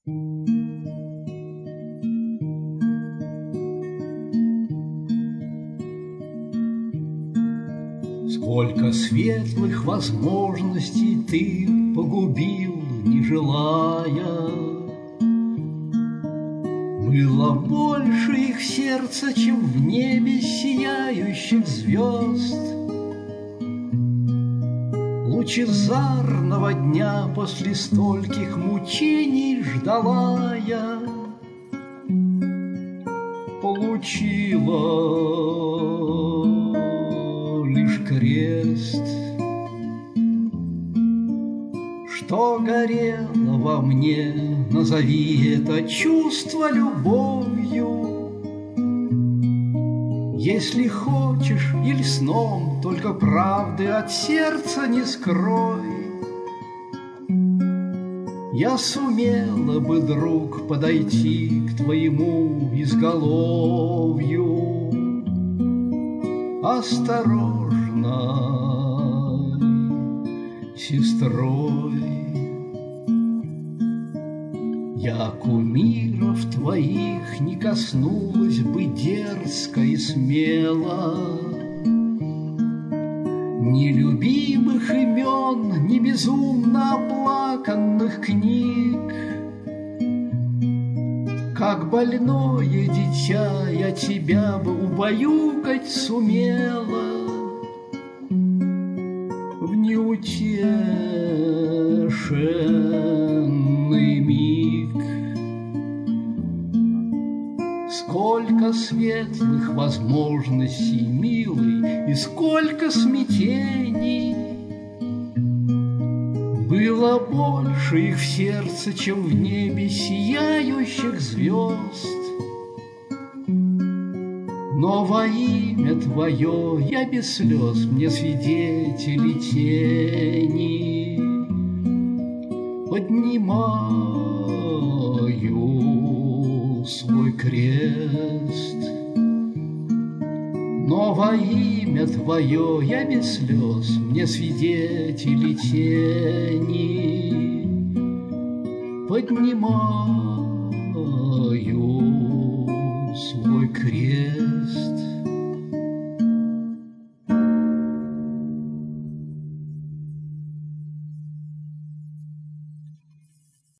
Сколько светлых возможностей ты погубил, не желая. Было больше их сердца, чем в небе сияющих звезд. Лучезарного дня после стольких мучений ждала я. Получила лишь крест. Что горело во мне, назови это чувство любовью. Если хочешь, или сном, только правды от сердца не скрой. Я сумела бы, друг, подойти к твоему изголовью осторожной сестрой. Я кумиров твоих не коснулась бы дерзко и смело, ни любимых имен, ни безумно оплаканных книг. Как больное дитя я тебя бы убаюкать сумела в неутешенный миг. Сколько светлых возможностей, милый, и сколько смятений. Было больше их в сердце, чем в небе сияющих звезд. Но во имя твое я без слез, мне свидетели тени, поднимаю свой крест. Но во имя твое я без слез, мне свидетели тени, поднимаю свой крест.